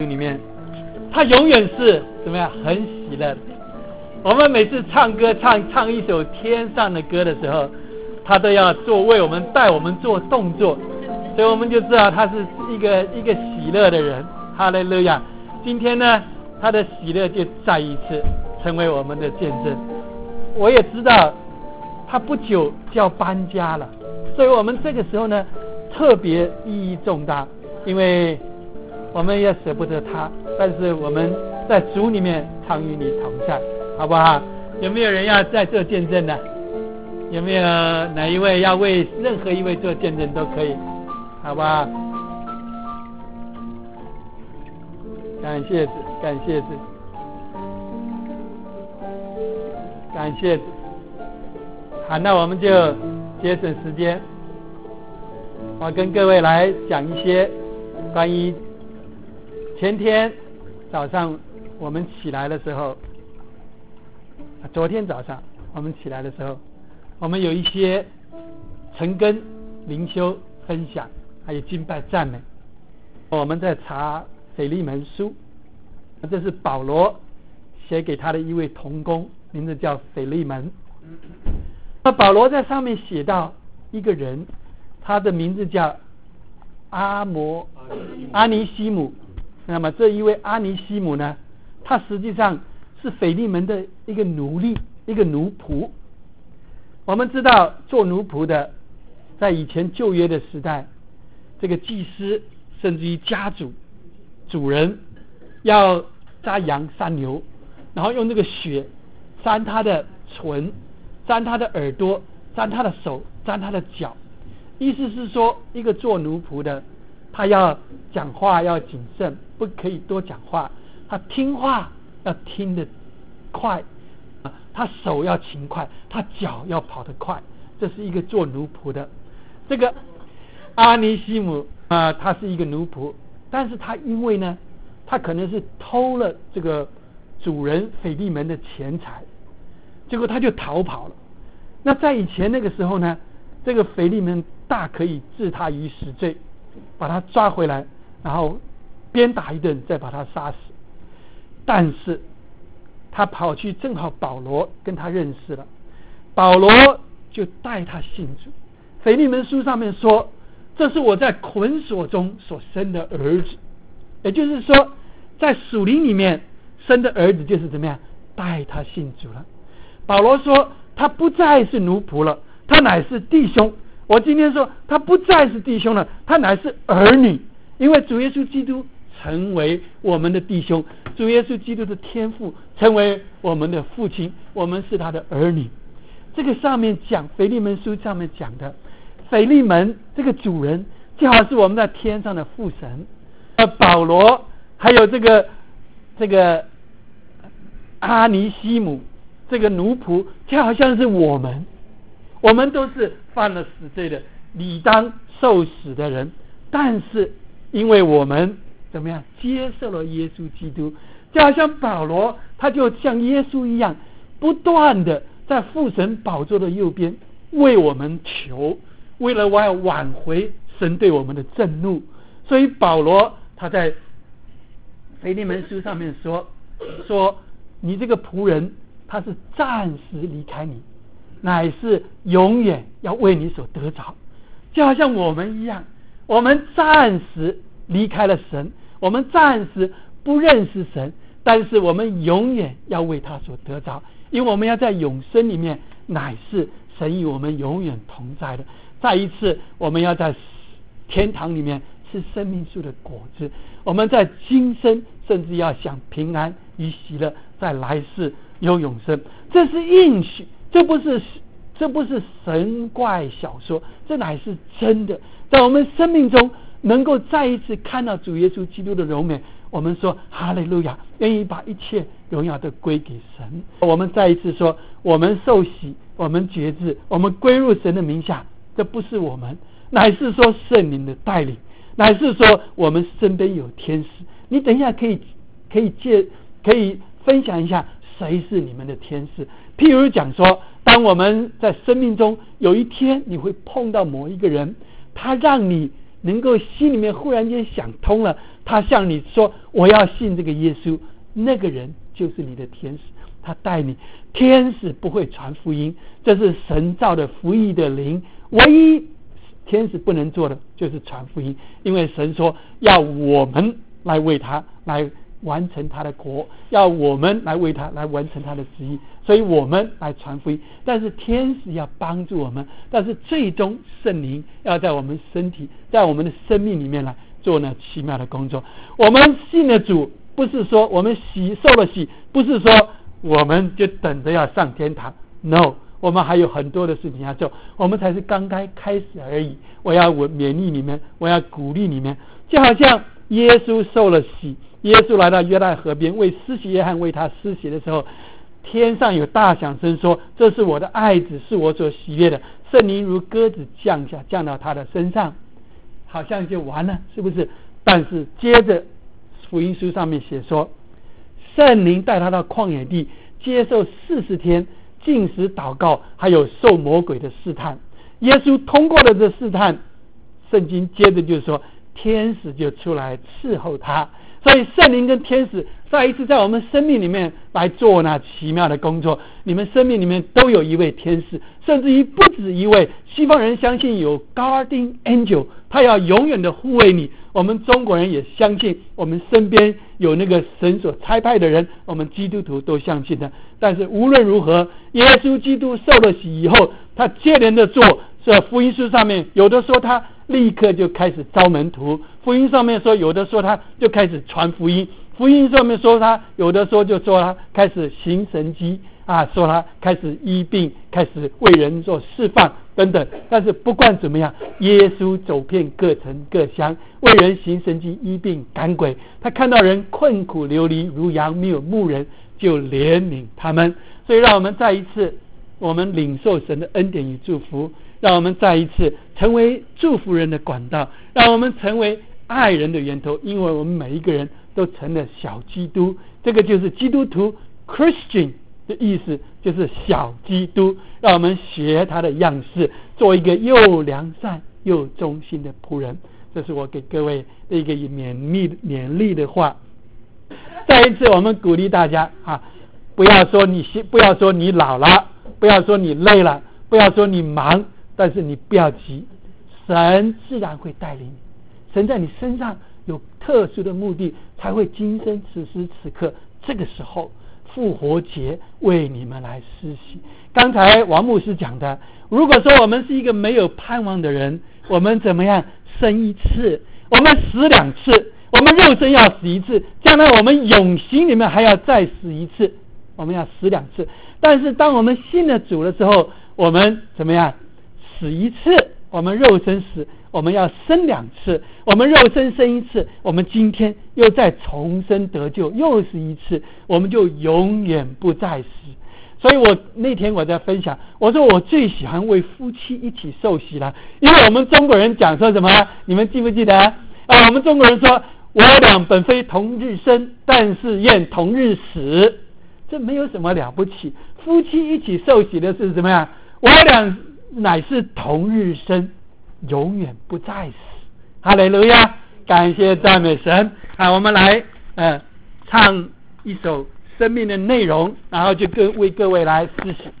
里面，他永远是怎么样，很喜乐的。我们每次唱歌唱一首天上的歌的时候，他都要为我们带我们做动作，所以我们就知道他是一个喜乐的人。哈利路亚！今天呢，他的喜乐就再一次成为我们的见证。我也知道他不久就要搬家了，所以我们这个时候呢特别意义重大，因为我们也舍不得他，但是我们在主里面常与你同在，好不好？有没有人要在做见证呢？有没有哪一位要为任何一位做见证都可以，好不好？感谢主，感谢主，感谢主。好，那我们就节省时间，我跟各位来讲一些关于前天早上我们起来的时候，昨天早上我们起来的时候，我们有一些晨更灵修分享，还有敬拜赞美。我们在查腓利门书，这是保罗写给他的一位同工，名字叫腓利门。那保罗在上面写到一个人，他的名字叫阿尼西姆。那么这一位阿尼西姆呢，他实际上是腓利门的一个奴隶，一个奴仆。我们知道做奴仆的，在以前旧约的时代，这个祭司甚至于家主人要杀羊杀牛，然后用这个血沾他的唇，沾他的耳朵，沾他的手，沾他的脚。意思是说，一个做奴仆的，他要讲话要谨慎，不可以多讲话，他听话要听得快，他手要勤快，他脚要跑得快。这是一个做奴仆的。这个阿尼西姆他是一个奴仆，但是他因为呢，他可能是偷了这个主人腓利门的钱财，结果他就逃跑了。那在以前那个时候呢，这个腓利门大可以置他于死罪，把他抓回来，然后鞭打一顿，再把他杀死。但是他跑去，正好保罗跟他认识了，保罗就带他信主。腓利门书上面说，这是我在捆锁中所生的儿子。也就是说，在属灵里面生的儿子就是怎么样，带他信主了。保罗说他不再是奴仆了，他乃是弟兄。我今天说他不再是弟兄了，他乃是儿女，因为主耶稣基督成为我们的弟兄，主耶稣基督的天父成为我们的父亲，我们是他的儿女。这个上面讲腓利门书上面讲的，腓利门这个主人就好是我们在天上的父神，保罗还有这个阿尼西姆这个奴仆，就好像是我们都是犯了死罪的，理当受死的人。但是因为我们怎么样接受了耶稣基督，就好像保罗他就像耶稣一样，不断的在父神宝座的右边为我们求，为了我要挽回神对我们的震怒。所以保罗他在腓利门书上面说你这个仆人他是暂时离开你，乃是永远要为你所得着。就好像我们一样，我们暂时离开了神，我们暂时不认识神，但是我们永远要为他所得着，因为我们要在永生里面，乃是神与我们永远同在的。再一次我们要在天堂里面吃生命树的果子，我们在今生甚至要享平安与喜乐，在来世有永生。这是应许，这不是神怪小说，这乃是真的。在我们生命中能够再一次看到主耶稣基督的荣美，我们说哈利路亚，愿意把一切荣耀都归给神。我们再一次说，我们受洗，我们决志，我们归入神的名下，这不是我们，乃是说圣灵的带领，乃是说我们身边有天使。你等一下可以分享一下谁是你们的天使。譬如讲说，当我们在生命中有一天你会碰到某一个人，他让你能够心里面忽然间想通了，他向你说我要信这个耶稣，那个人就是你的天使，他带你。天使不会传福音，这是神造的服役的灵，唯一天使不能做的就是传福音，因为神说要我们来为他来完成他的国，要我们来为他来完成他的旨意，所以我们来传福音。但是天使要帮助我们，但是最终圣灵要在我们身体，在我们的生命里面来做那奇妙的工作。我们信了主，不是说我们受了洗，不是说我们就等着要上天堂， No， 我们还有很多的事情要做，我们才是刚刚开始而已。我要勉励你们，我要鼓励你们，就好像耶稣受了洗，耶稣来到约旦河边为施洗约翰为他施洗的时候，天上有大响声说，这是我的爱子，是我所喜悦的。圣灵如鸽子降下，降到他的身上，好像就完了，是不是？但是接着福音书上面写说，圣灵带他到旷野地接受40天禁食祷告，还有受魔鬼的试探。耶稣通过了这试探，圣经接着就说天使就出来伺候他。所以圣灵跟天使再一次在我们生命里面来做那奇妙的工作。你们生命里面都有一位天使，甚至于不止一位。西方人相信有 guardian angel， 他要永远的护卫你。我们中国人也相信我们身边有那个神所差派的人，我们基督徒都相信的。但是无论如何，耶稣基督受了洗以后，他接连的做，这福音书上面有的说他立刻就开始招门徒，福音上面说有的说他就开始传福音，福音上面说他有的说就说他开始行神迹说他开始医病，开始为人做释放等等。但是不管怎么样，耶稣走遍各城各乡，为人行神迹，医病赶鬼。他看到人困苦流离如羊，没有牧人，就怜悯他们。所以让我们再一次我们领受神的恩典与祝福，让我们再一次成为祝福人的管道，让我们成为爱人的源头。因为我们每一个人都成了小基督，这个就是基督徒 Christian 的意思，就是小基督。让我们学他的样式，做一个又良善又忠心的仆人。这是我给各位的一个勉励的话。再一次我们鼓励大家不要说你老了，不要说你累了，不要说你忙，但是你不要急，神自然会带领你。神在你身上有特殊的目的，才会今生此时此刻这个时候复活节为你们来施洗。刚才王牧师讲的，如果说我们是一个没有盼望的人，我们怎么样生一次，我们死2次，我们肉身要死1次，将来我们永刑里面还要再死1次，我们要死2次。但是当我们信了主的时候，我们怎么样死1次，我们肉身死，我们要生2次，我们肉身生1次，我们今天又再重生得救，又是1次，我们就永远不再死。所以我那天我在分享，我说我最喜欢为夫妻一起受洗了，因为我们中国人讲说什么，你们记不记得我们中国人说我俩本非同日生，但是愿同日死。这没有什么了不起，夫妻一起受洗的是什么呀？我俩乃是同日生，永远不再死。哈利路亚，感谢赞美神。我们来唱一首生命的内容，然后就为各位来施洗。